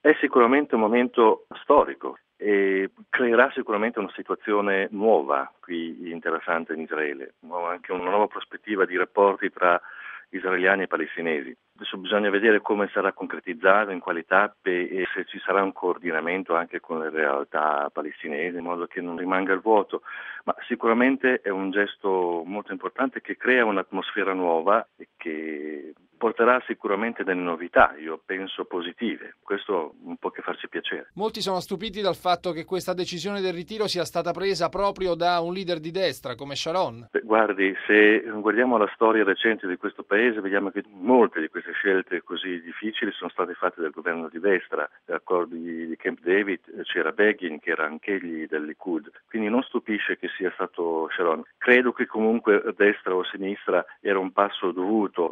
È sicuramente un momento storico e creerà sicuramente una situazione nuova qui interessante in Israele, anche una nuova prospettiva di rapporti tra israeliani e palestinesi. Adesso bisogna vedere come sarà concretizzato, in quali tappe e se ci sarà un coordinamento anche con le realtà palestinesi in modo che non rimanga il vuoto, ma sicuramente è un gesto molto importante che crea un'atmosfera nuova e che porterà sicuramente delle novità, io penso positive. Questo non può che farci piacere. Molti sono stupiti dal fatto che questa decisione del ritiro sia stata presa proprio da un leader di destra come Sharon. Guardi, se guardiamo la storia recente di questo paese, vediamo che molte di queste scelte così difficili sono state fatte dal governo di destra. Gli accordi di Camp David, c'era Begin, che era anch'egli del Likud, quindi non stupisce che sia stato Sharon. Credo che comunque destra o sinistra era un passo dovuto